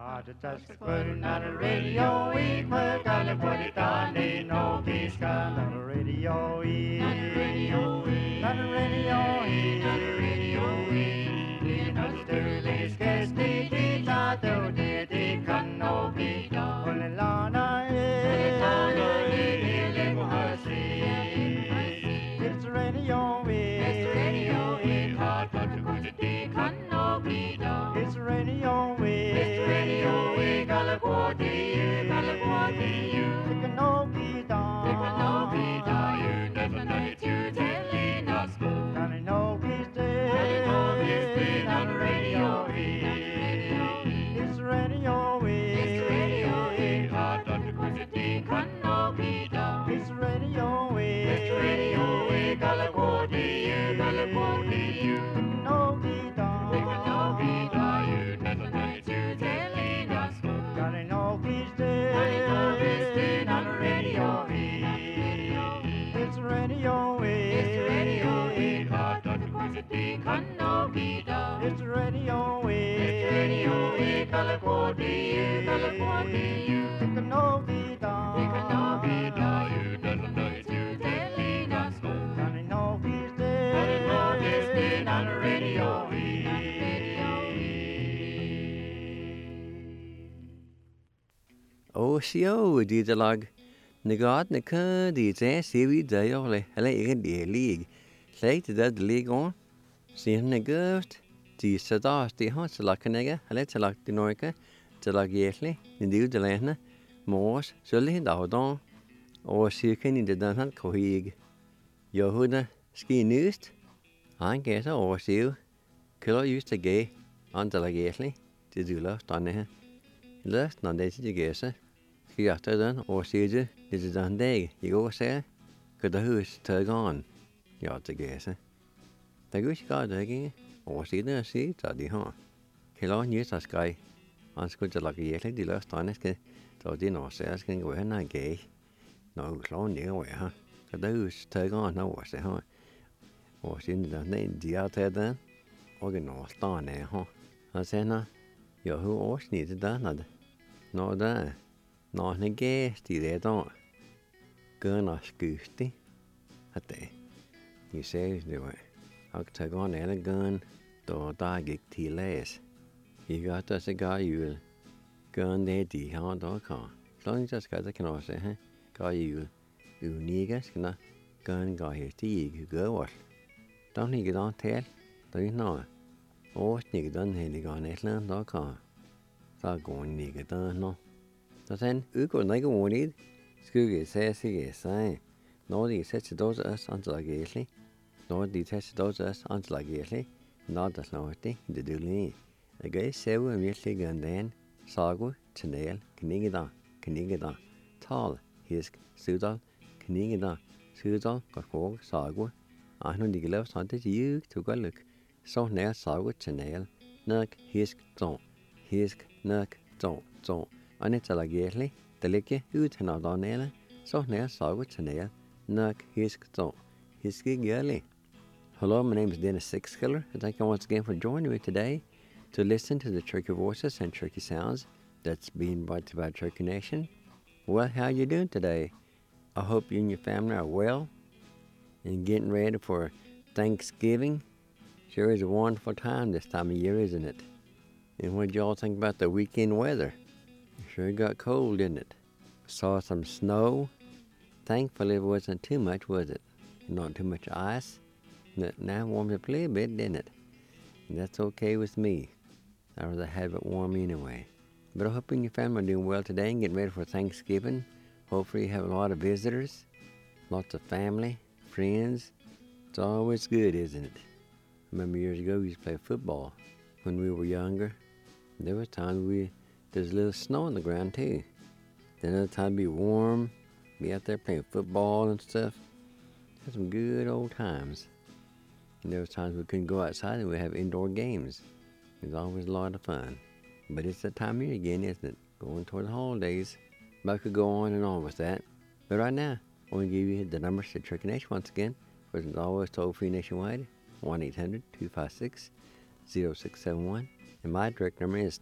Putting on the radio, we put on the put it on, ain't no peace on the radio, on the radio, on the radio, on the radio, in the sterling sketch, the not the can no be done. Only Lana, it's the radio, it's the radio, hard but to go to the can no be done. It's the radio, it's the radio, California, you. It can no be done. It can no be done. You never know it. You telling us. Can it no be stayed? Can it no be stayed on the radio? It's the radio. It's the radio. Hard not to go to the can no be done. It's the radio. It's the radio. California, you. It can no be done. It can no be done. You never know it. You telling us. Can it no be stayed? Can it no be stayed on the radio? It's the radio. It's the radio. Hard not to go to the can no be done. It's the radio. It's the radio. California, you. It can no be done. It can no be done. You never know it. You telling us. Can it no be stayed? Can it no be stayed on the radio? Sio di lag Nagad Naka di Sevi Diole, Helen the League. Say to that league on. See him negert. The Sadas, the Hans like a nigger, let's like the Norca, to like Yetly, indeed the Lena, Morse, Sully, Dowdon, or Sirkin in the Dunhan Cohig. Yehuda, ski newst. I guess I or see you. Killer used to gay, until like Yetly, to do left on her. Last non days to guess. Ski after then, or see you, this is on day. You go say, could the hoose tug on. You ought to guess. The goose got again, or see the sea, study, huh? Kill on use a sky. On school to like Yetly, the last on it, so the no says can go in and gay. No, slow near way, huh? Could the hoose tug on, no, was it, huh? Or see the name, the out there then, or the no star there, huh? I said, no. Yo, who else needed that? No, that. No, the gas, the don't. Gun or scoosty. At the. You say, do it. I'll take on a gun, though I get tea less. You got us a guy you gun there, the hand or car. Long just got the can also, huh? Guy you niggas can gun guy here, tea, you go what? Don't he get on tail? Do you know? Or sneak done here, gone at land or car. So going nigga done, no. So then, you go like a wanted. Scoogy says he is saying. No, the sets those us until I gately. No, the test those us until I gately. Not the naughty, the dooley. The guy several immediately gun then. Sagu, Chanel, Knigida. Tall, Hisk, Sudal, Knigida. Sudal, Gakog, Sagu. I know the gloves hunted you to go look. So nail Sagu, Chanel, Nurk, Hisk, Don't. Hisk, Nurk, Don't. And it's a gately. The licky, you turn out on nail. So nail Sagu, Chanel, Nurk, Hisk, Don't. Hisky girly. Hello, my name is Dennis Sixkiller, and thank you once again for joining me today to listen to the Turkey Voices and Turkey Sounds that's being brought to you by Turkey Nation. Well, how you doing today? I hope you and your family are well and getting ready for Thanksgiving. Sure is a wonderful time this time of year, isn't it? And what y'all think about the weekend weather? Sure got cold, didn't it? Saw some snow. Thankfully, it wasn't too much, was it? Not too much ice. Now warmed up a little bit, didn't it? And that's okay with me. I'd rather have it warm anyway. But I hope you and your family are doing well today and getting ready for Thanksgiving. Hopefully you have a lot of visitors, lots of family, friends. It's always good, isn't it? I remember years ago we used to play football when we were younger. There was times there's a little snow on the ground too. Then other times it'd be warm, be out there playing football and stuff. Had some good old times. And there was times we couldn't go outside and we'd have indoor games. It was always a lot of fun. But it's that time of year again, isn't it? Going toward the holidays. But I could go on and on with that. But right now, I want to give you the numbers to Turkey Nation once again. Which is always toll-free nationwide. 1-800-256-0671. And my direct number is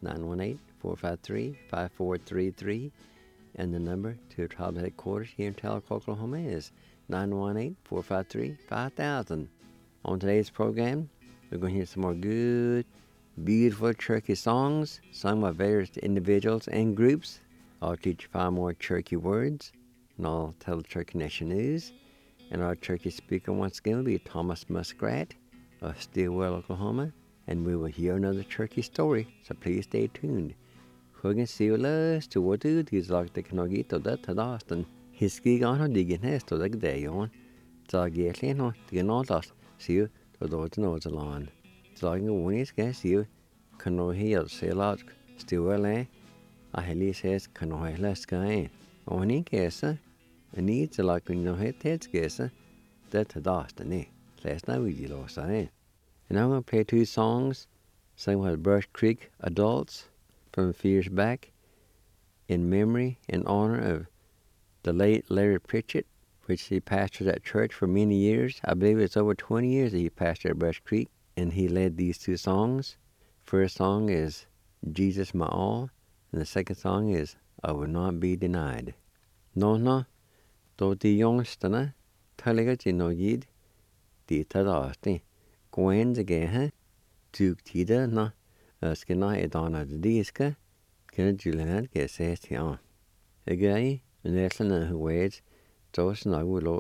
918-453-5433. And the number to tribal headquarters here in Tulloch, Oklahoma is 918-453-5000. On today's program, we're going to hear some more good, beautiful Cherokee songs sung by various individuals and groups. I'll teach you 5 more Cherokee words, and I'll tell the Cherokee Nation news. And our Cherokee speaker once again will be Thomas Muskrat of Stillwell, Oklahoma. And we will hear another Cherokee story, so please stay tuned. Hugging Silas to what do these like the Canogito that Austin. His ski on her digging has to the day on. Zagiatlino, the Nodas, see you to the nose along. Zagging when he's gas you, Cano here, sail out, Stillwell, I heli says Cano less sky. On in case, and needs like when you hit heads guess that Austin, eh? Last night we did lost, eh? And I'm going to play 2 songs sung by the Brush Creek Adults from a few years back in memory and honor of the late Larry Pritchett, which he pastored that church for many years. I believe it's over 20 years that he pastored at Brush Creek, and he led these 2 songs. First song is Jesus My All, and the second song is I Will Not Be Denied. No, do the youngstana, Taliga Gino Yid, the Tadasti, Gwen's again, Duke Tida, no. Skina Edana the Diska, Kena Julian gets says here. Again, the Neslan who waits, Josa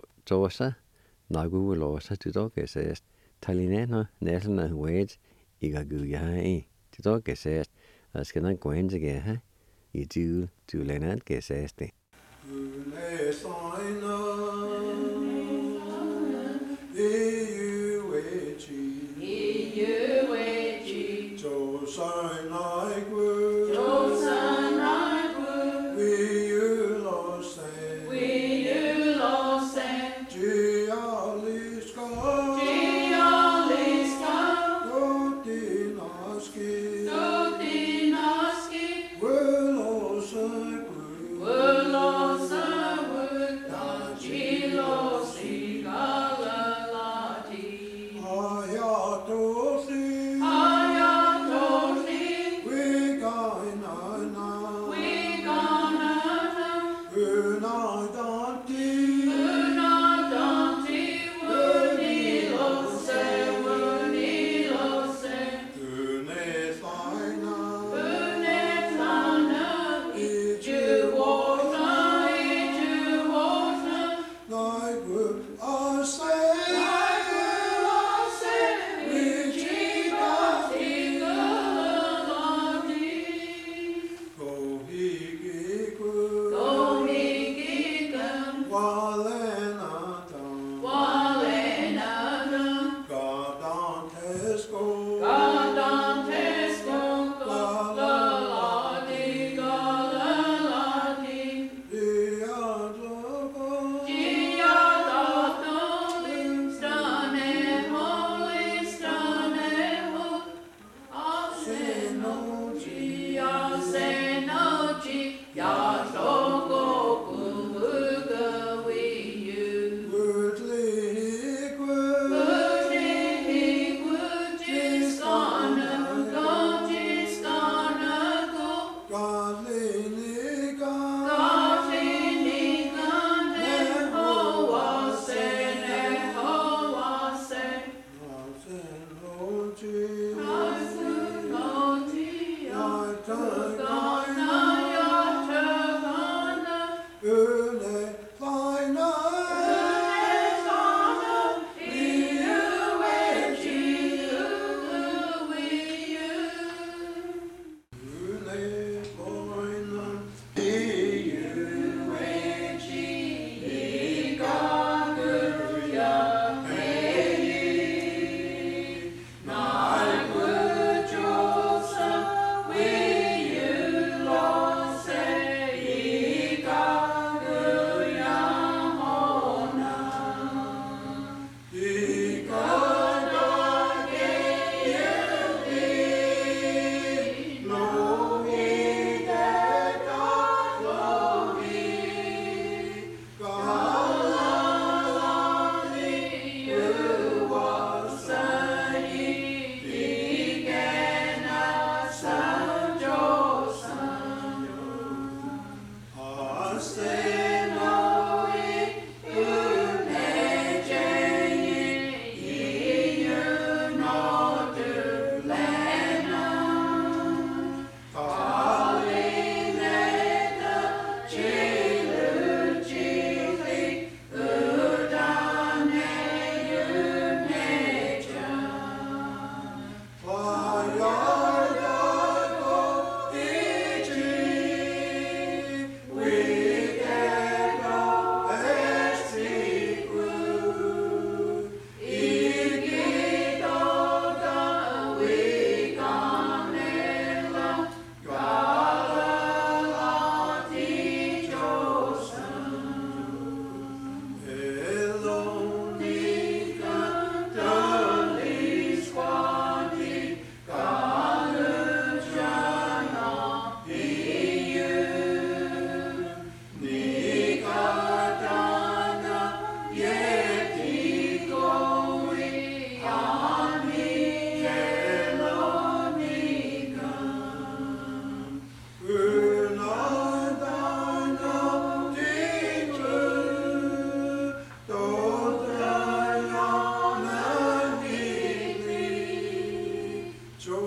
Nagu will also to dog says, Talinena, Neslan who waits, Igaguya, to dog says, Skina Gwen's again, you do Julian gets says. We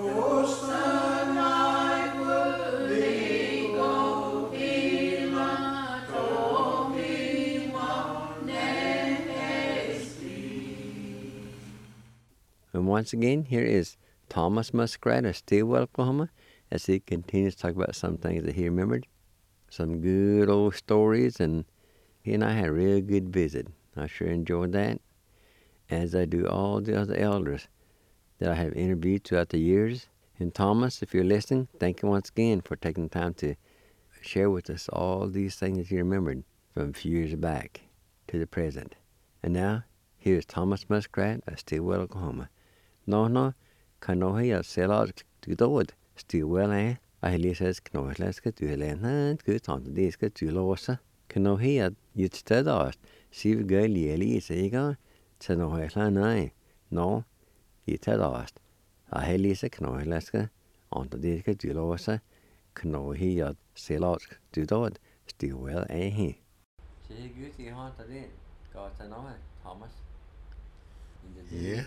And once again, here is Thomas Muskrat of Stilwell, Oklahoma, as he continues to talk about some things that he remembered, some good old stories, and he and I had a real good visit. I sure enjoyed that, as I do all the other elders that I have interviewed throughout the years. And Thomas, if you're listening, thank you once again for taking the time to share with us all these things that you remembered from a few years back to the present. And now, here's Thomas Muskrat of Stilwell, Oklahoma. No, kanohi at Selad to the wood, Stilwell, I says Knoslaska to Helena, good on the disc to Losa. Kanohi at Yutstadast, Siv Gully Elise Egan, Tanohlan, no, Yutadast. I Lisa Knoslaska on the disc to Losa, Kanohi at Selad to the wood, Stilwell, he. See, good, you haunted it. Got to know it, Thomas. Yeah.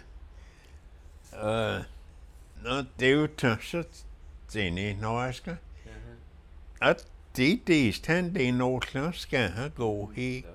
Nå, det er jo så tændig norske. At det han det norske skal have gå hik.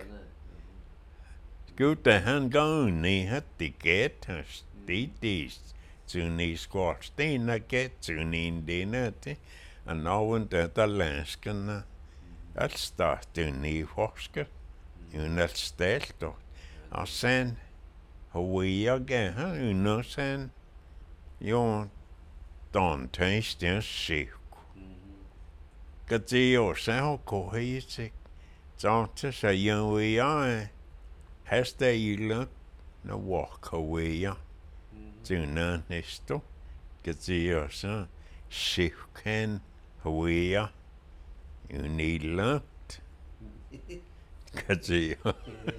Gud, da han går ned, at det gæt os. Det til ni skorsten og gæt til ni denne til. Og nogen der landskerne. At starte ni forsker. Uden at stelt og sen. Hawaii gav han under sen. Jo, don taste sick. Gadio sao kohisi. Zante sa yowi ai. Hasta look na walk away. Tuna nesto. Gadio sa sick can Hawaii. You need looked. Gadio.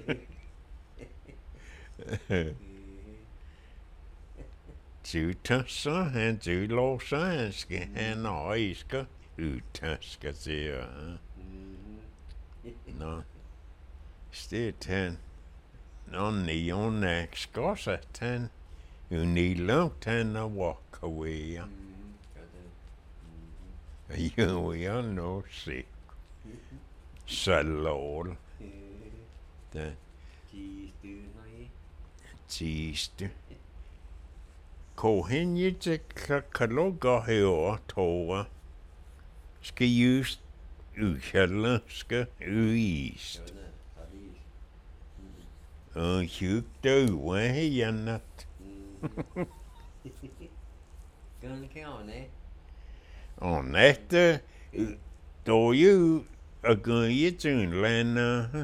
Utøsker, han låser, han skal han øjsker, utøsker til Nå, stedet han, når neonak skosset han, unilugt han og walk away. Jo, jeg nå sick. Salol. Det. Tiste. Kohenje til kakaloger herovre tårer. Skal just ukjælde, skal uist. Og hygge ude her nat. Og natte, då jo og gå i tynlande.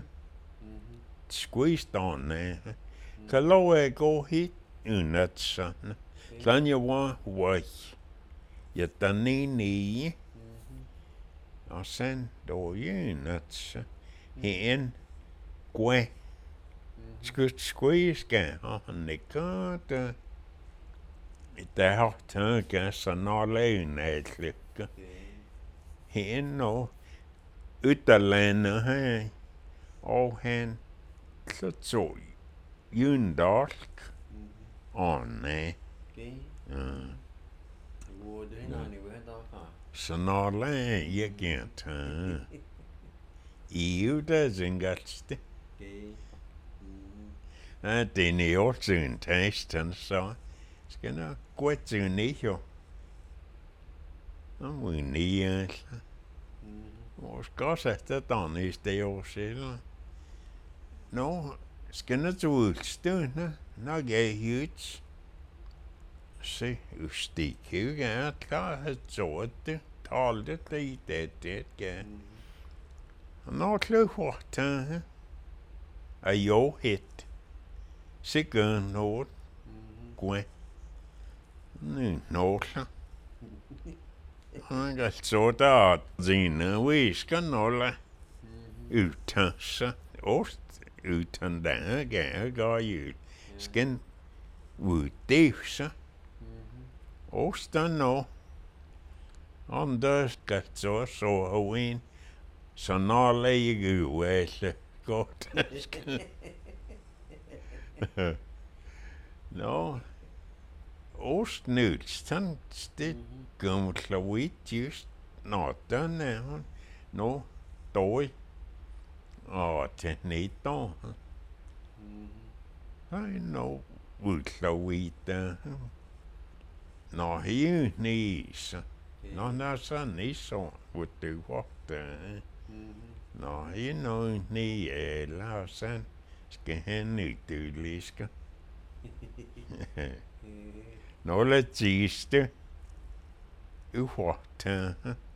Squeeze kan lov at gå hit uden sådan. Sådan jeg var jeg der nede. Og sen då uden at hen gå. Squeeze og han ikke der har taget sådan og lavet et lykke. Hen og ytterlandet her. Og han så tog Jundalk. Nej. Så når jeg gik EU der zingalste. Den er jo sådan testen så. Skal nok gå til nicho. Og vi nye. Og skal sætte den i stedet selv. Nå, skal nok til udstående. Når jeg hyt. Se, ustik jo er klar at så det. Talte det i det gav. Og når klart er jo hit. Sikkert noget. Gå. Nåle. Han kan så der sine visker nåle. Uten sig. Ost. Uten der gav jul. Skal uddøse. Osten nå. Om der skal så havin. Så når lægge uæse. Godt. Nå. Ostnølstan det gummelklavit just den er no doi og til netto. I know udklavit no hier nis. No nasa niso with the water. No hier no ni la san skal han idylliske. Nå la tiste uwater.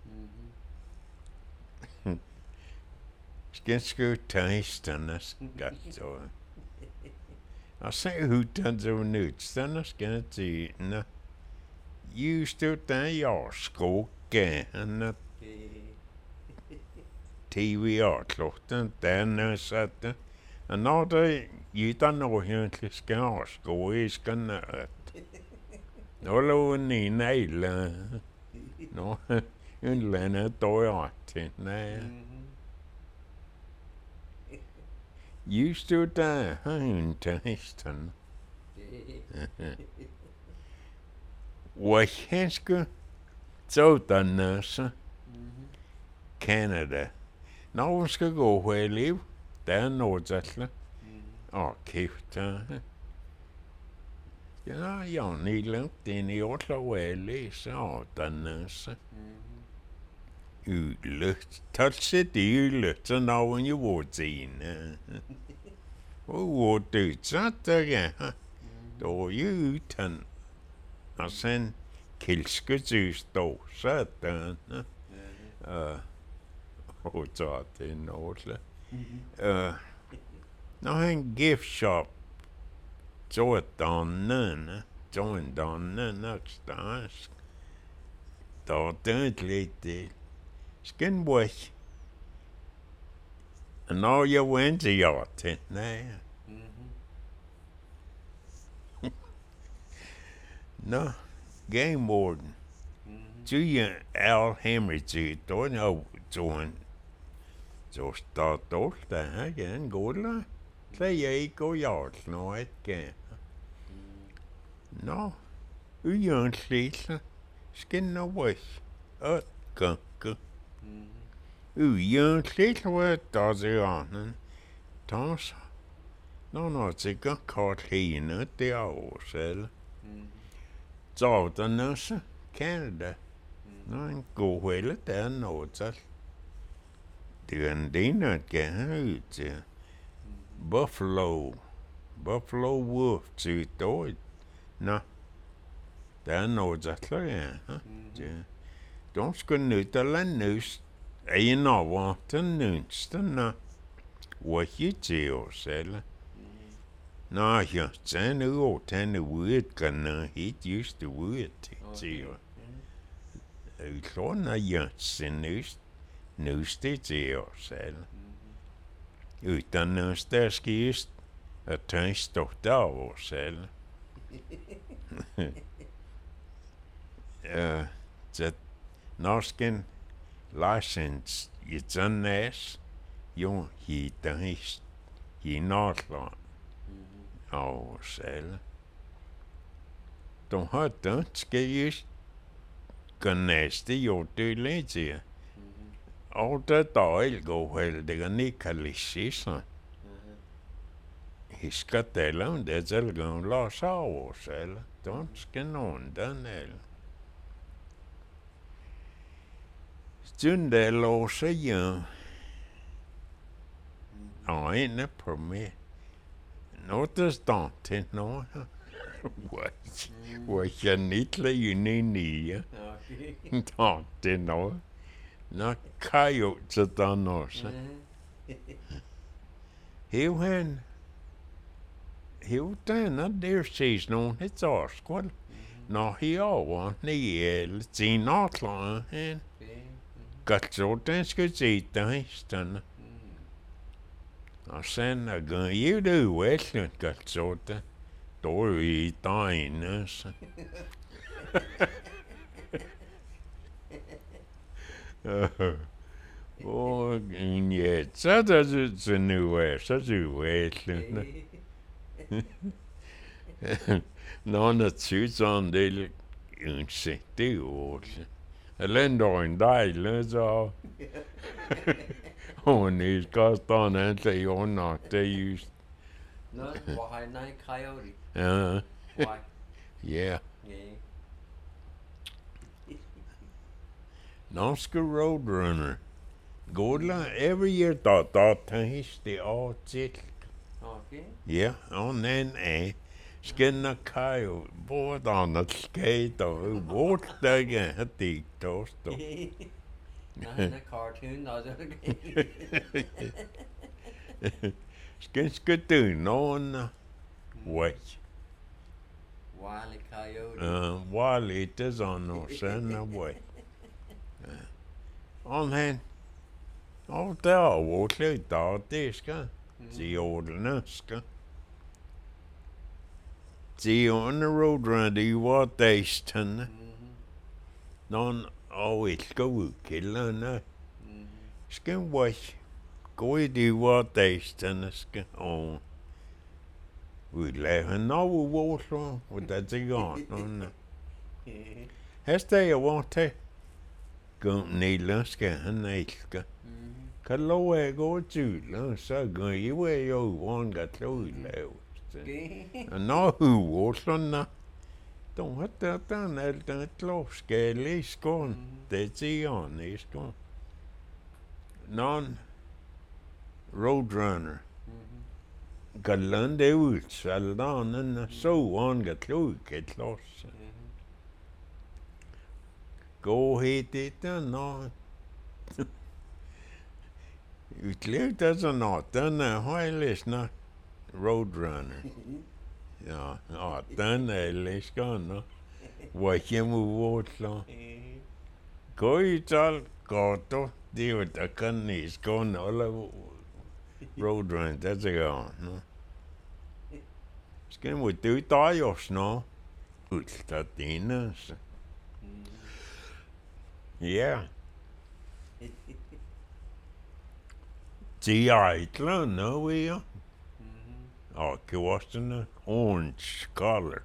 Skal skutteisterne skatto. Og så hutan så nødsterne skal tine. Just der jeg skoge han TV-klokken den satte. Og når det gitter når egentlig skal skoge skal nødt. Nå lå den i nejle. Nå, en lande døjer til nej. Just der han testen. Hvad skal så den så Canada. Når vi skal gå på liv, der er noget kæft. Ja, jeg nede den i Oslo læser og den så ylet. Tolse det ylet, så når vi jo vårdene. Og hvor så der ja. Da er uten. Og sen kilsketys dog sådan. Og så det noget. Når han gift shop så en donne nok stans. Da det lidt skinwash. Og når jeg went til jer til nej. Nå, game warden. Så Al Hamilton, då når så start dog der igen går det. Så jeg ikke og jeg nå ikke. Nå, ujansligt skal nå væk. Og ganske. Ujansligt var der til anden. Så når det går kort hende, det er også. Så den også Canada. Nå, en god hele der noget til. Det er en del at gerne ud til. Buffalo Wolf til død. Nå, der er noget at lade. De skal nødt til at lade nøst. En over den nødste, nå. Hvor er til os, eller? Nå, ja, den er jo, den er ude, kan helt just ude til os. Jeg tror, når jeg ser nøste til os, eller? Utan nøst, der skal just at tage stort af os, eller? Så norsken license i den næs, jo, i Nordland. Og selv. De har danske just næste jo døde til. Og det er ikke god heldig, at ikke kan lide sig. Jeg skal tale om det til gang lade sig over selv. Danske nogen den el. Stund det låser jeg. Og inde på mig. Noget der står til noget. Hvor jeg nitler inde i nye. Nå, det er noget. Nå, kan jo til den også. Hev den, der ses nogen et årskål. Nå, herovre, nede til Nordland. Godt så, den skal se dig, stande. Og sen er jeg det uætligt, godt så det. Då er vi i dagen, så. Og ja, så er det så nu, så er det uætligt. Non, het ziet zo'n deel inzichtig uit. Alleen door een deel, zo. Oh, nee, het dan en te jongen, te juist. No, why not coyote? Why? Yeah. Yeah. Norske Roadrunner. Godla, every year dat is the outfit. Okay. Ja, og den skinner kajo, både on het skate og vortdagen het ik tosto. Not in a cartoon, no. Skin skutu non wait. Wile E. Coyote. While it is on no sen away. On hen. Og der var slut av det skal. De ordene skal. De on the roadrunner, de var dæsten. Non og et skal udkilderne. Skal was. Gå i de var dæsten skal. Og vi laver noget vores, og det er godt. Heste jeg var til. Gå ned, skal han elske. Kan lov at gå til, så går I ved jo, hvor han kan slå i lavet. Og når hun sådan, de har den alt den klokskale i skån. Det siger han i skån. Non Roadrunner. Kan lande ud, så laden så han kan slå i klods. Gå helt i den, og utlevt er sådan noget, den er højlæsende Roadrunner. Ja, og den er læskende. Hvor hjemme vådler. Gå i tal, godt, det er jo der kan i skåne, eller Roadrunner, det er godt. Skal vi do dig også nå? Udstad dine, så. Ja. De er et eller andet, ved jeg. Og kjorstene, orange color.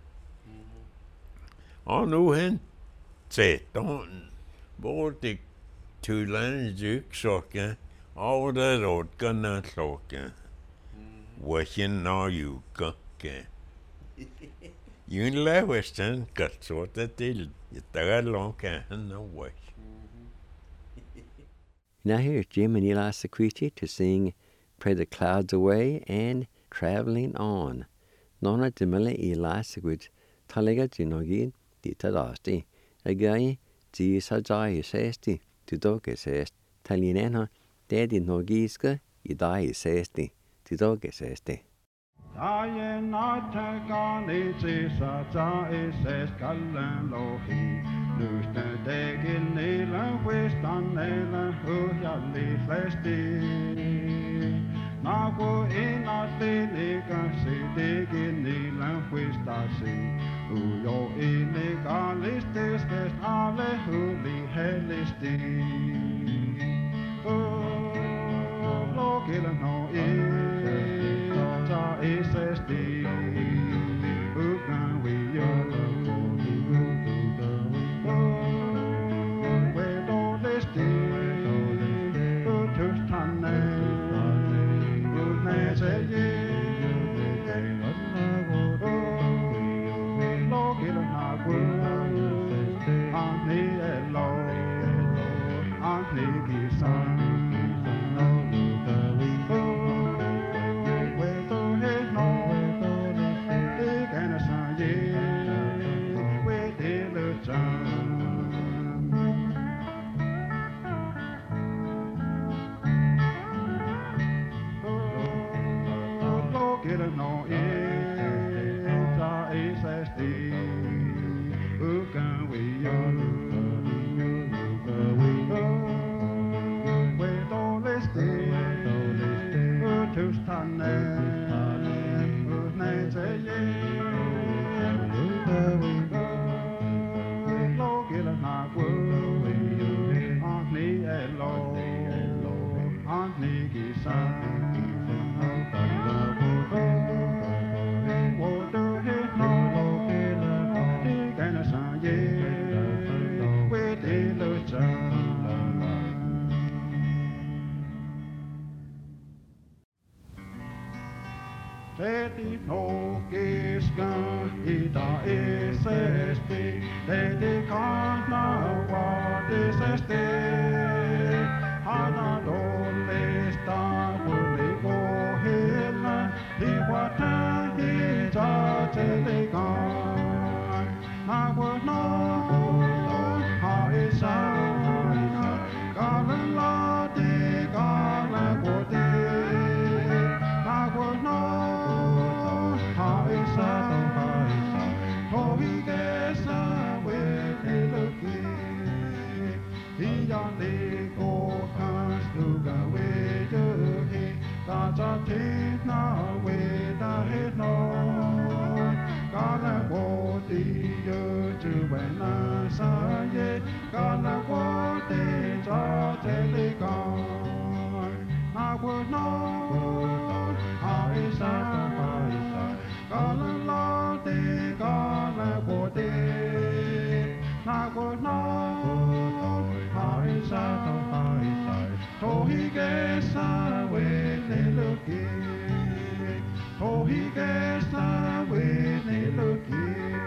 Og nu hen, tætteren, hvor det tydeligvis ikke sokke, og der rådgerne sokke. Hvorhen når jukke. Jyn laves den, godt så det til. Der er langt han og væk. Now here's Jim and Eli Sequiti to sing Pray the Clouds Away and Traveling On. Nona Dimele Eli Sequit Talega Jinogin Ditadasti. Again, G Sajai Sesti, Tudoke Sest, Talinena, Daddy Nogiska, Idai Sesti, Tudoke Sesti. Daje natte gane tisa ta eses kallen lohi. Luste degen nelen westan nelen hujalli flesti. Nago ena telega se degen nelen westasi. Ujo illegalistes vest alle huli hellisti. Logelen no ta SSD. Ugan we yo. We don't listen. Just tanne. Ugan say ye. Logel na go. Ani elo. Ani gisan. Leti nokiskan ita SSP, leti kannavaatisesti. Hana dollista kulli kohilla, hiwatan hita telikan. Na was no haisa, kalan lati kalan kote. Na was no haisa, hovi kesa wele luki. Hiyan leko kastuga wejuhi, kaja tina weda hino. Kala wote yo juwena saye, kala wote ja telekan. Na was no haisa, kala late kala wote. Na was no haisa, tohi kesa wele luki. Tohi kesa wele luki.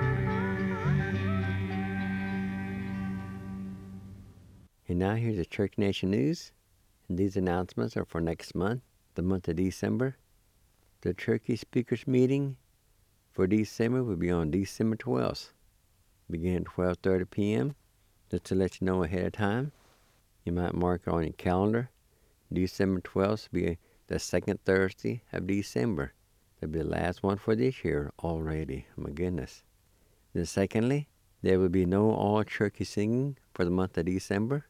And now here's the Church Nation News. And these announcements are for next month, the month of December. The Turkey Speakers Meeting for December will be on December 12th, beginning at 12:30 p.m. Just to let you know ahead of time, you might mark it on your calendar. December 12th will be the second Thursday of December. That'll be the last one for this year already. Oh my goodness. Then secondly, there will be no all-turkey singing for the month of December.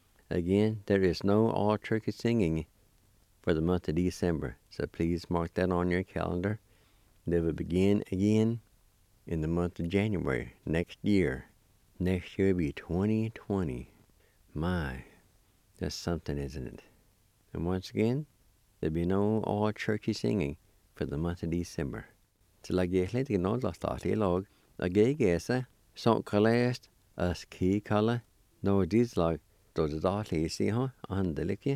Again, there is no all-turkey singing for the month of December. So please mark that on your calendar. They will begin again in the month of January next year. Next year will be 2020. My, that's something, isn't it? And once again, there'll be no all-turkey singing for the month of December. Til a gethlet I nå la start I lag, a gay gesa, som kalest, as key kala, no dis lag, do the dot lisi ha, andelike.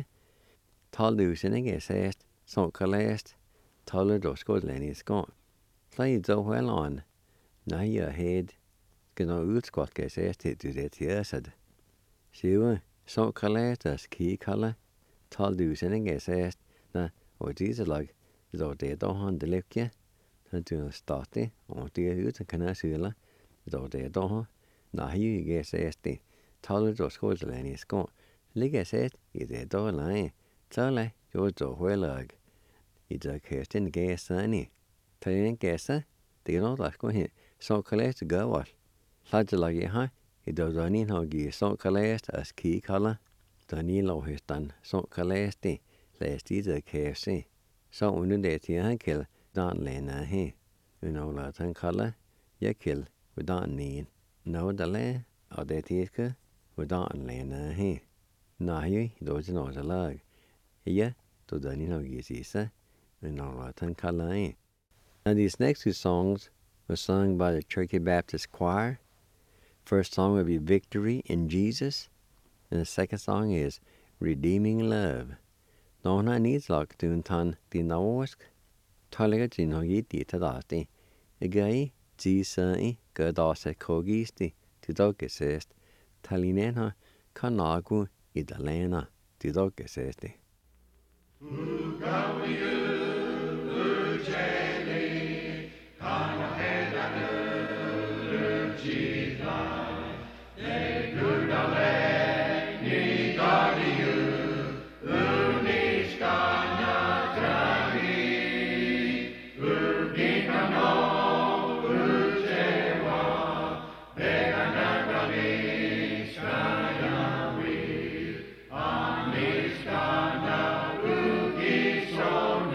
Tal dusin gesest, som kalest, taler do skod lenny skon. Play do well on, na your head, gno utskot gesest hit to det yersad. Siwa, som kalest as key kala, tal dusin gesest, na, or dis lag, do det do andelike. Du starter, og det ut kan jeg syle. Da det da, nei jeg sett taler da skolen I skål. Ligger sett I det da nei. Tale jo da huelag. I da kersten gæsani. Talen gæsa, det nå da sko hin. Så kalest gavar. Ladlag ha, I da da ni har gi så kalest as ki kala. Da ni lå høstan så kalest læst I det kerse. Så under det til han kell. Dan lena he. Unola tan kalla, yakil, udan neen. No dale, or det tiske, udan lena he. Nahi, doja no lag. Ya, to dani no gisisa, unola tan kalla he. Now these next two songs were sung by the Turkey Baptist Choir. First song will be Victory in Jesus, and the second song is Redeeming Love. Nona needs like tuntan dinawosk. Talega jino yiti tadati. Igai jisai gadase kogisti tidogesest. Talinena kanagu idalena tidogesesti. So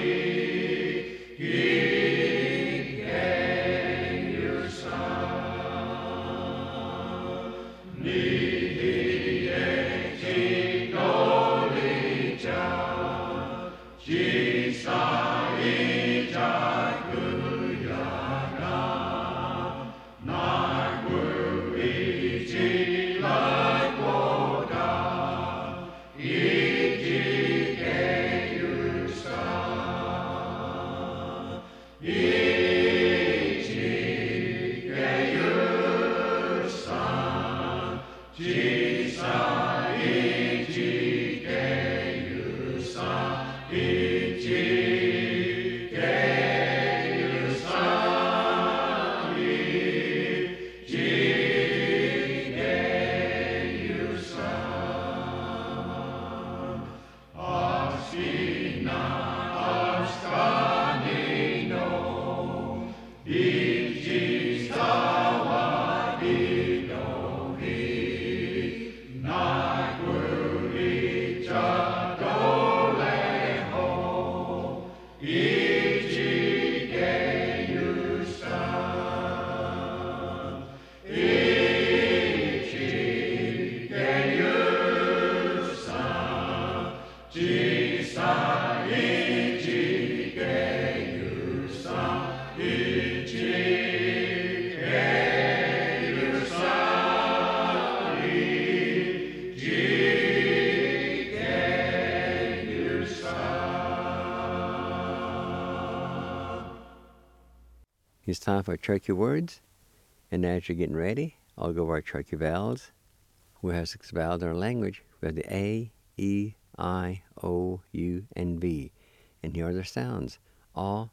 It's time for Cherokee words, and as you're getting ready, I'll go over our Cherokee vowels. We have 6 vowels in our language. We have the A, E, I, O, U, and V. And here are the sounds. A,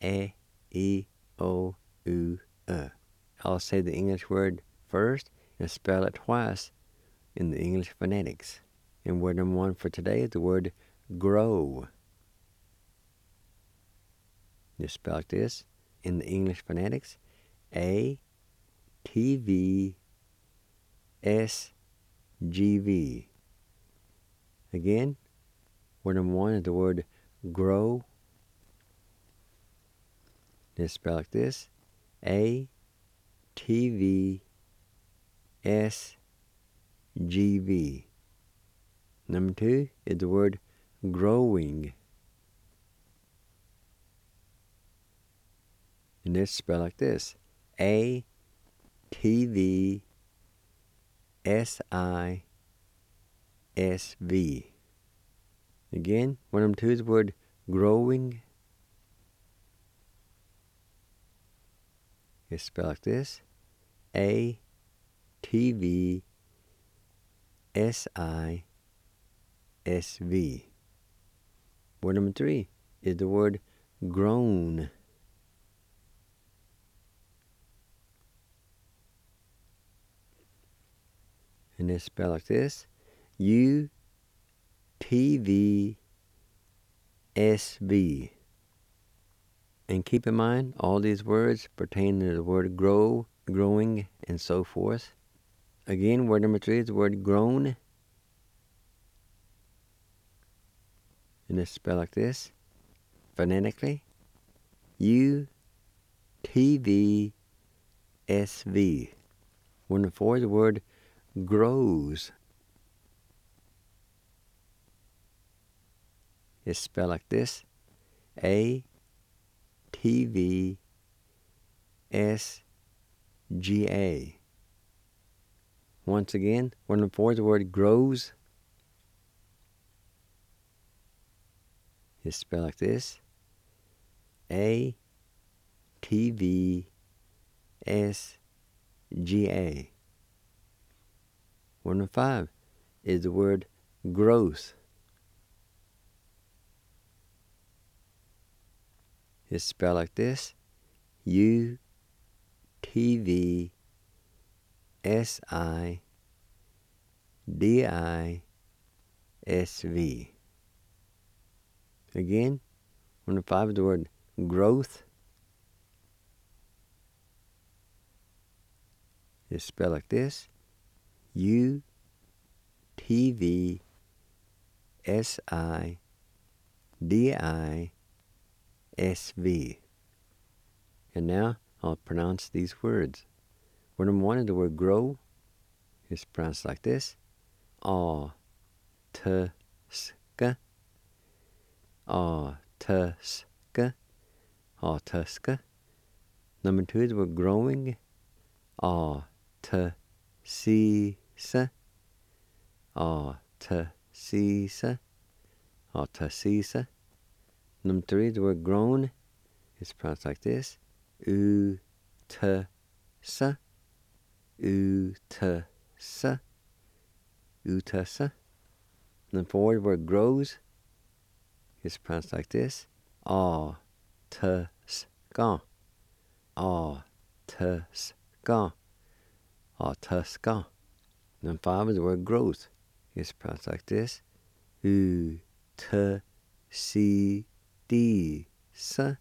E, O, U, I'll say the English word first and spell it twice in the English phonetics. And word number 1 for today is the word grow. Just spell like this in the English phonetics. A-T-V-S-G-V. Again, word number 1 is the word grow. Just spell like this. A-T-V-S-G-V. Number 2 is the word growing. And this spell like this. A-T-V-S-I-S-V. Again, one of them 2 is the word growing. It's spelled like this. A-T-V-S-I-S-V. Word number 3 is the word grown. And it's spelled like this. U-T-V-S-V. And keep in mind, all these words pertain to the word grow, growing, and so forth. Again, word number 3 is the word grown. And it's spelled like this, phonetically. U-T-V-S-V. Word number 4 is the word grows. It's spelled like this. A-T-V-S-G-A. Once again, word number 4 is the word grows. It's spelled like this. A-T-V-S-G-A. Word number 5 is the word growth. It's spelled like this. U-T-V-S-I-D-I-S-V. Again, word number 5 is the word growth. It's spelled like this. U-T-V-S-I-D-I-S-V. SV. And now I'll pronounce these words. Word number 1 is the word grow. It's pronounced like this. A-T-S-K. A-T-S-K. A-T-S-K. Number 2 is the word growing. A-T-C-S. A-T-C-S. A-T-C-S. Number 3 is the word grown. It's pronounced like this. U-T-S. U-T-S. U-T-S. Number 4 is the word grows. It's pronounced like this. A-T-S-K. A-T-S-K. A-T-S-K. Number 5 is the word growth. It's pronounced like this. U-T-C-D-S.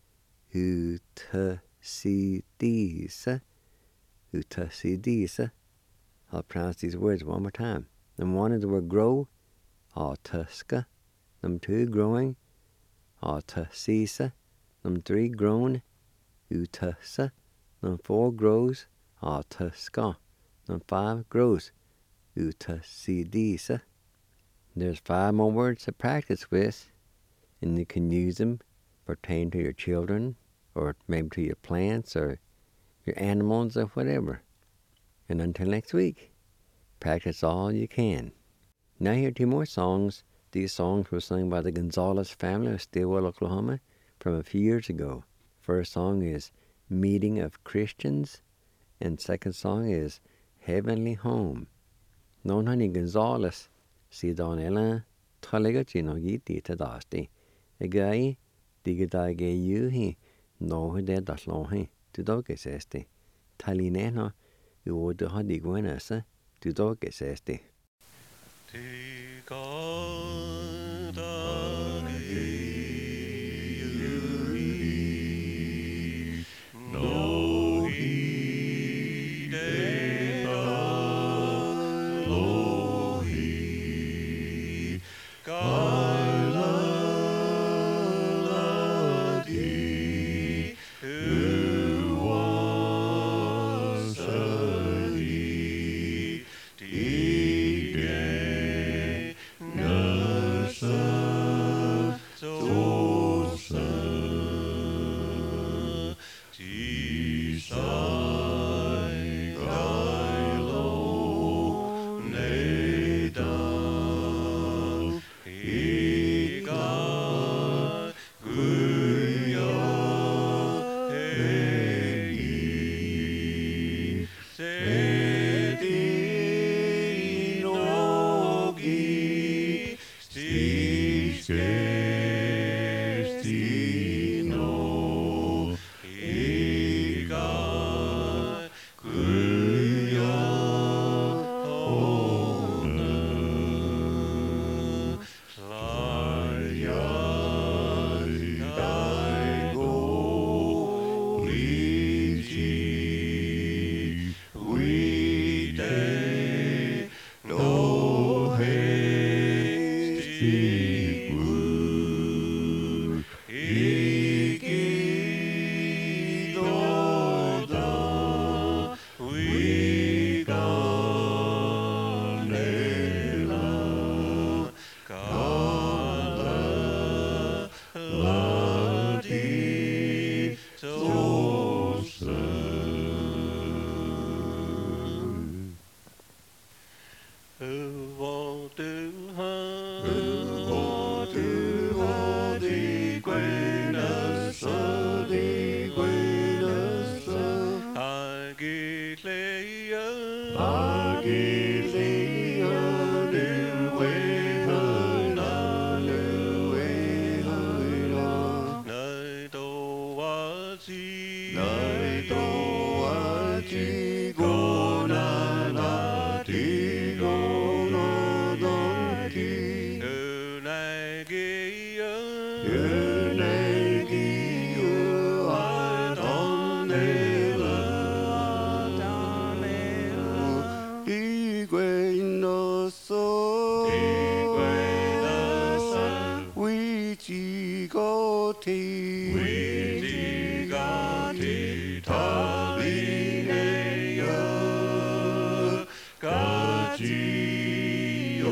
U-T-C-D-S. U-T-C-D-S. I'll pronounce these words one more time. Number 1 is the word grow. A-T-S-K. Number 2, growing. A-T-C-S. Number 3, grown. U-T-S. Number 4, grows. A-T-S-K. Number 5, grows. U-T-C-D-S. There's 5 more words to practice with, and you can use them pertain to your children, or maybe to your plants, or your animals, or whatever. And until next week, practice all you can. Now here are 2 more songs. These songs were sung by the Gonzalez family of Stillwell, Oklahoma, from a few years ago. First song is Meeting of Christians, and second song is Heavenly Home. Non honey Gonzalez, si donella, talaga chino yiti tadasti. Agai, digada ge yuhi, no de daslohi, to doges este. Talineno, you do hadigwenasa, to doges este. No. 위지같이 달리네요 가지요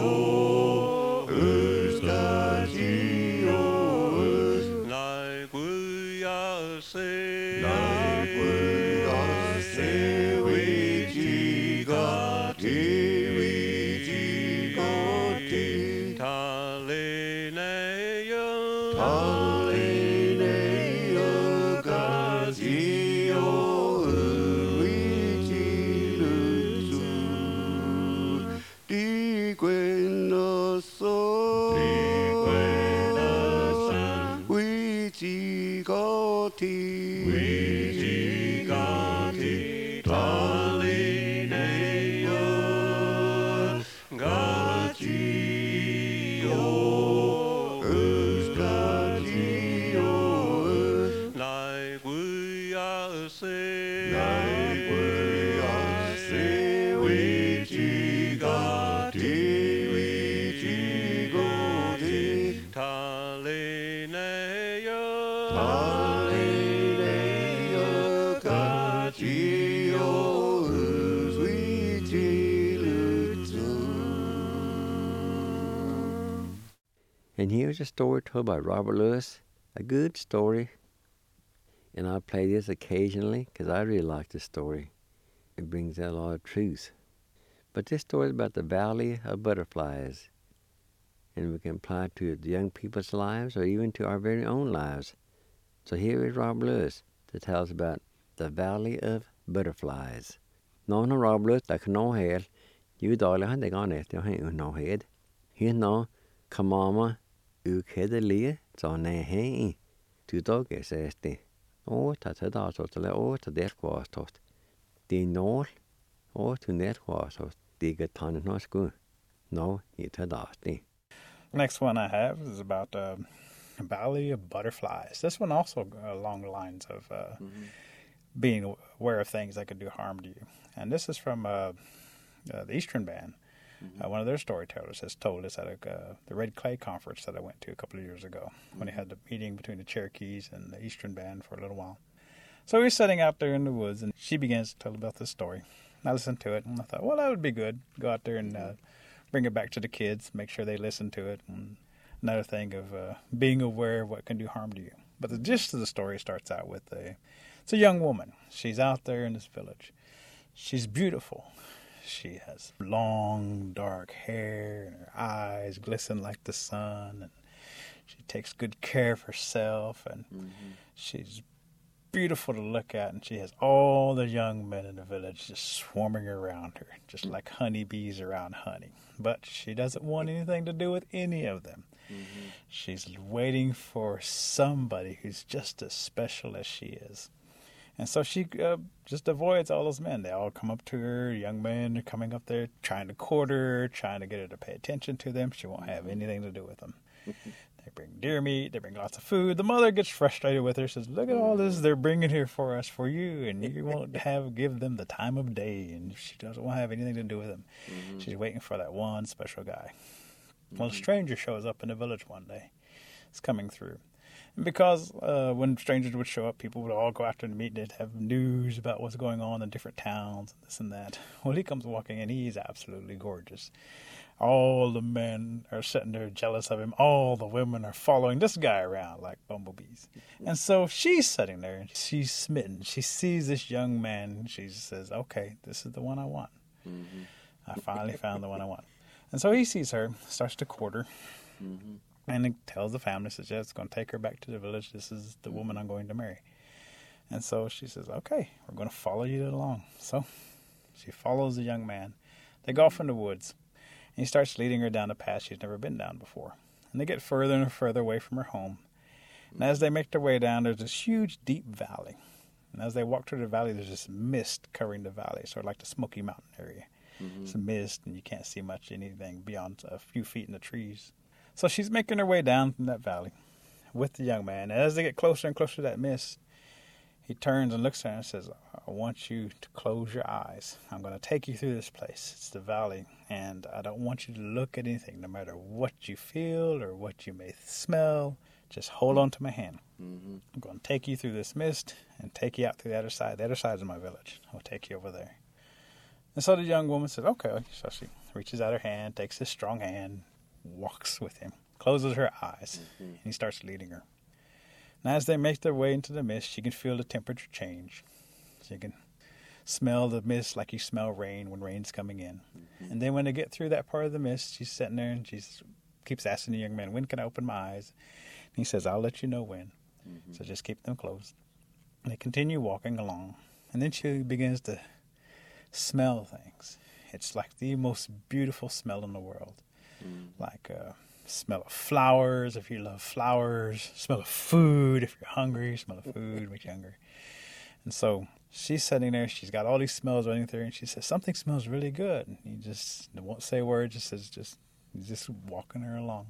가지요 날 구야세 위지같이 달리네요 가지요 의지를 주 디괴나서 위지같이 달리네요 가지요 날 구야세 위지같이 달리네요 가지요 의지를 주. And here's a story told by Robert Lewis, a good story. And I play this occasionally because I really like this story. It brings out a lot of truth. But this story is about the Valley of Butterflies. And we can apply it to the young people's lives or even to our very own lives. So here is Robert Lewis to tell us about the Valley of Butterflies. Nó Robert Lewis là nó hel. You darling han det gone efter han no head. Here no kamama ukede lie så ne he. Tu dog is este. O ta da så til o ta der kvastot. De nål o tu ner kvastot. De getan no sku. No it da sti. Next one I have is about a Valley of Butterflies. This one also along the lines of being aware of things that could do harm to you. And this is from the Eastern Band. One of their storytellers has told us at the Red Clay conference that I went to a couple of years ago when he had the meeting between the Cherokees and the Eastern Band for a little while. So we were sitting out there in the woods, and she begins to tell about this story. I listened to it, and I thought, well, that would be good. Go out there and bring it back to the kids, make sure they listen to it. And another thing of being aware of what can do harm to you. But the gist of the story starts out with it's a young woman. She's out there in this village. She's beautiful. She has long, dark hair, and her eyes glisten like the sun. And she takes good care of herself, and she's beautiful to look at. And she has all the young men in the village just swarming around her, just like honeybees around honey. But she doesn't want anything to do with any of them. She's waiting for somebody who's just as special as she is. And so she just avoids all those men. They all come up to her. Young men are coming up there trying to court her, trying to get her to pay attention to them. She won't have anything to do with them. They bring deer meat. They bring lots of food. The mother gets frustrated with her, says, look at all this they're bringing here for us, for you, and you won't give them the time of day. And she doesn't want to have anything to do with them. She's waiting for that one special guy. Well, a stranger shows up in the village one day. It's coming through. And because when strangers would show up, people would all go after the meet. They'd have news about what's going on in different towns, and this and that. Well, he comes walking in. He's absolutely gorgeous. All the men are sitting there jealous of him. All the women are following this guy around like bumblebees. And so she's sitting there, and she's smitten. She sees this young man, and she says, okay, this is the one I want. I finally found the one I want. And so he sees her, starts to court her, and he tells the family, says, yeah, it's going to take her back to the village. This is the woman I'm going to marry. And so she says, okay, we're going to follow you along. So she follows the young man. They go off in the woods, and he starts leading her down a path she's never been down before. And they get further and further away from her home. And as they make their way down, there's this huge, deep valley. And as they walk through the valley, there's this mist covering the valley, sort of like the Smoky Mountain area. It's a mist, and you can't see much anything beyond a few feet in the trees. So she's making her way down from that valley with the young man. And as they get closer and closer to that mist, he turns and looks at her and says, I want you to close your eyes. I'm going to take you through this place. It's the valley, and I don't want you to look at anything, no matter what you feel or what you may smell. Just hold on to my hand. Mm-hmm. I'm going to take you through this mist and take you out through the other side. The other side is my village. I'll take you over there. And so the young woman said, okay. So she reaches out her hand, takes his strong hand, walks with him, closes her eyes, and he starts leading her. And as they make their way into the mist, she can feel the temperature change. She can smell the mist like you smell rain when rain's coming in. Mm-hmm. And then when they get through that part of the mist, she's sitting there and she keeps asking the young man, when can I open my eyes? And he says, I'll let you know when. Mm-hmm. So just keep them closed. And they continue walking along. And then she begins to smell things. It's like the most beautiful smell in the world. Like smell of flowers if you love flowers, smell of food if you're hungry, smell of food if you're hungry. And so she's sitting there, she's got all these smells running through, and she says, something smells really good. And he just won't say a word, he's just walking her along.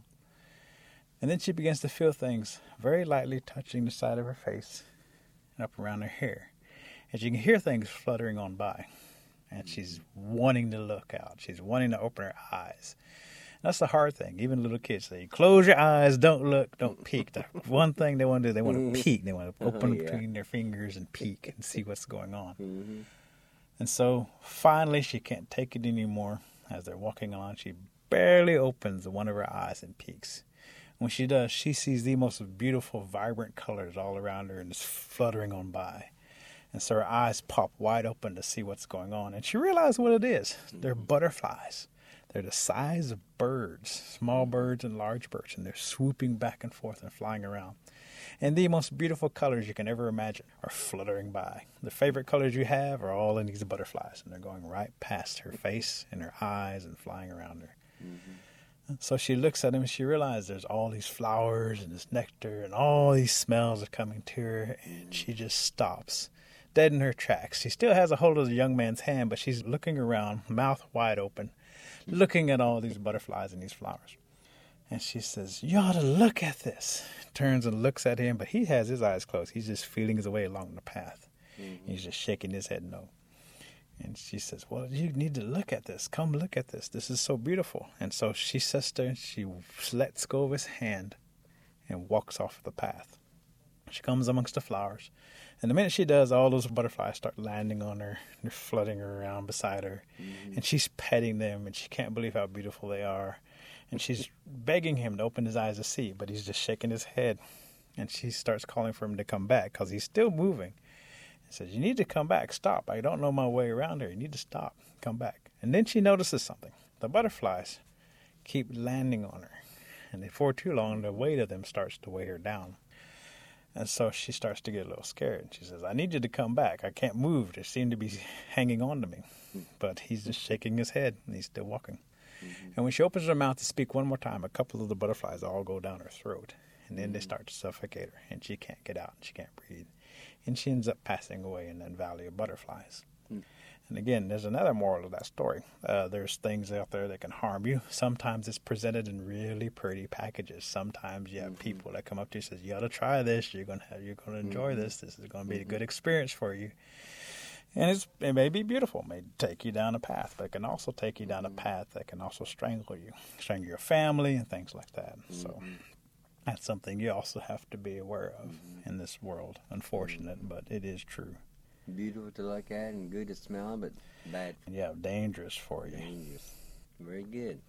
And then she begins to feel things very lightly touching the side of her face and up around her hair. And she can hear things fluttering on by. And she's wanting to look out. She's wanting to open her eyes. That's the hard thing. Even little kids say, close your eyes, don't look, don't peek. The one thing they want to do, they want to peek. They want to open between their fingers and peek and see what's going on. Mm-hmm. And so finally she can't take it anymore. As they're walking along, she barely opens one of her eyes and peeks. When she does, she sees the most beautiful, vibrant colors all around her and it's fluttering on by. And so her eyes pop wide open to see what's going on. And she realizes what it is. They're butterflies. They're the size of birds, small birds and large birds. And they're swooping back and forth and flying around. And the most beautiful colors you can ever imagine are fluttering by. The favorite colors you have are all in these butterflies. And they're going right past her face and her eyes and flying around her. Mm-hmm. So she looks at him and she realizes there's all these flowers and this nectar and all these smells are coming to her. And she just stops, dead in her tracks. She still has a hold of the young man's hand, but she's looking around, mouth wide open, looking at all these butterflies and these flowers. And she says, you ought to look at this. Turns and looks at him, but he has his eyes closed. He's just feeling his way along the path. Mm-hmm. He's just shaking his head no. And she says, well, you need to look at this. Come look at this. This is so beautiful. And so she sits there and she lets go of his hand and walks off the path. She comes amongst the flowers. And the minute she does, all those butterflies start landing on her. They're flooding her around beside her. Mm-hmm. And she's petting them, and she can't believe how beautiful they are. And she's begging him to open his eyes to see, but he's just shaking his head. And she starts calling for him to come back because he's still moving. And says, you need to come back. Stop. I don't know my way around here. You need to stop. Come back. And then she notices something. The butterflies keep landing on her. And before too long, the weight of them starts to weigh her down. And so she starts to get a little scared. She says, I need you to come back. I can't move. They seem to be hanging on to me. But he's just shaking his head, and he's still walking. Mm-hmm. And when she opens her mouth to speak one more time, a couple of the butterflies all go down her throat. And then they start to suffocate her, and she can't get out, and she can't breathe. And she ends up passing away in that valley of butterflies. Mm. And again, there's another moral of that story. There's things out there that can harm you. Sometimes it's presented in really pretty packages. Sometimes you have people that come up to you and says, you ought to try this. You're going to enjoy this. This is going to be a good experience for you. And it may be beautiful. It may take you down a path, but it can also take you down a path that can also strangle you, strangle your family and things like that. So that's something you also have to be aware of in this world. Unfortunate, but it is true. Beautiful to look at and good to smell, but bad. Yeah, dangerous for you. Dangerous. Very good.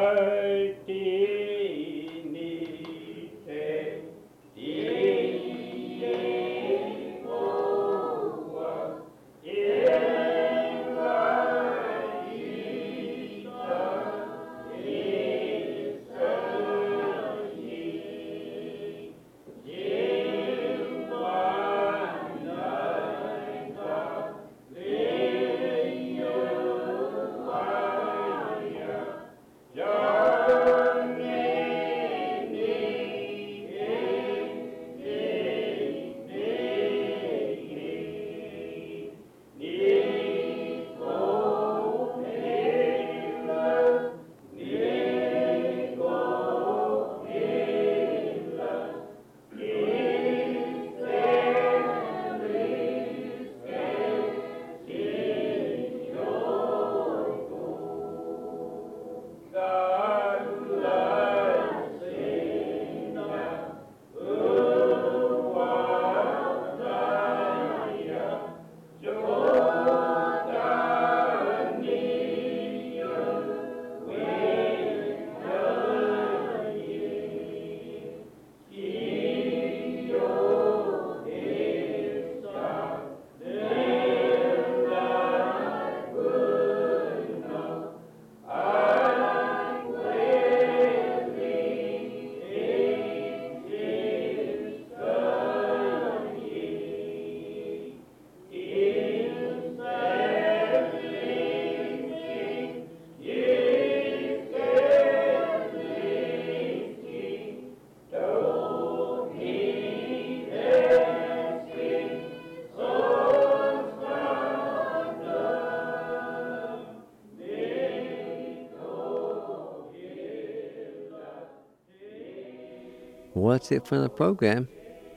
Well, that's it for the program.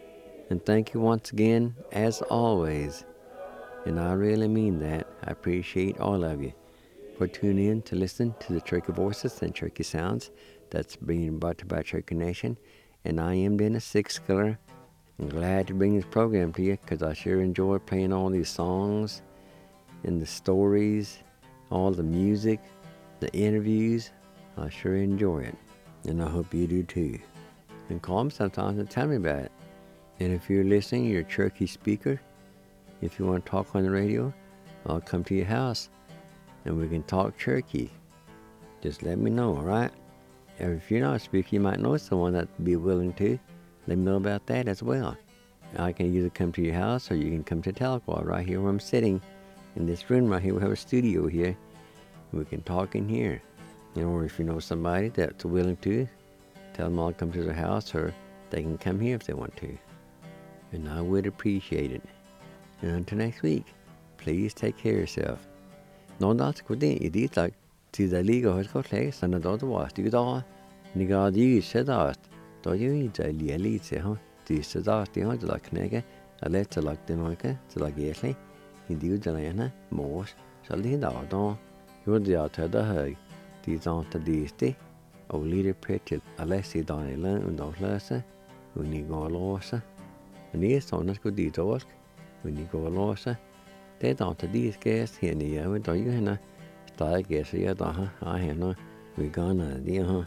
And thank you once again, as always. And I really mean that. I appreciate all of you for tuning in to listen to the Cherokee Voices and Cherokee Sounds that's being brought to you by Cherokee Nation. And I am Dennis Sixskiller. I'm glad to bring this program to you because I sure enjoy playing all these songs and the stories, all the music, the interviews. I sure enjoy it. And I hope you do too. And call me sometimes and tell me about it. And if you're listening, you're a Cherokee speaker. If you want to talk on the radio, I'll come to your house and we can talk Cherokee. Just let me know, all right? And if you're not a speaker, you might know someone that'd be willing to. Let me know about that as well. I can either come to your house or you can come to Tahlequah right here where I'm sitting. In this room right here, we have a studio here. We can talk in here. Or if you know somebody that's willing to, tell them I'll come to their house or they can come here if they want to. And I would appreciate it. And until next week, please take care of yourself. Nå that's good I dit lag til der ligger hos godt læge, så når det var stygt da, ni gav de sædast, da jo I der lige lidt til ham, de sædast de har det lag knække, og let til lag det nok, til lag gæslig, I de ud der ene, mors, så lige da, jo det er til der høj, de zonte de sti, og lige prætil, og let sig da I land under løse, og ni går låse. Men I sådan skulle de dårsk, og ni går låse. Det er da de skæst her nede, og der jo henne, stadig gæster jeg der har henne, vi gør noget de har.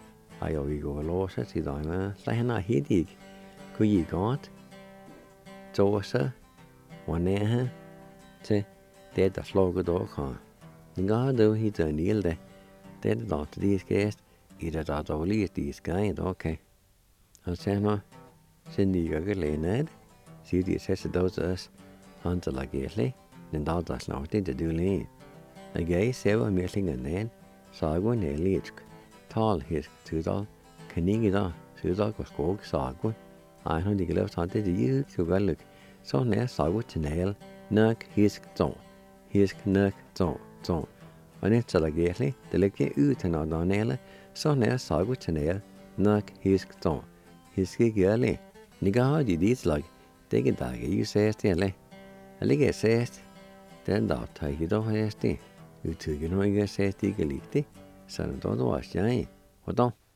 Og jo vi går låse til der, så henne helt ikke. Kunne I godt? Tåse, og nære til det der slukker dog har. Den gør du hit og nilde. Det er da de skæst, I det der dårlige de skæst, okay. Og så nu, siden de gør lænet, siger de sætter dog til os, han til at gælde, den dag der snart det du lige. Og jeg ser mere længere ned, så jeg går ned lidt. Tal hisk tidal, kan ikke da, tidal går skog sago. Ej, han ikke lavet sådan det de så godt. Så nær sago til næl, nok hisk to, hisk nok to. Og net til at gælde, det lægger ud til når der næle, så nær sago til næl, nok hisk to. Hisk gælde. Ni kan have de dit lag, det er ikke der I sæs det eller. Jeg ligger sæst, den dag tager I dog hæs det. Du tykker når I sæs det ikke ligge, så når du også jeg. Og da.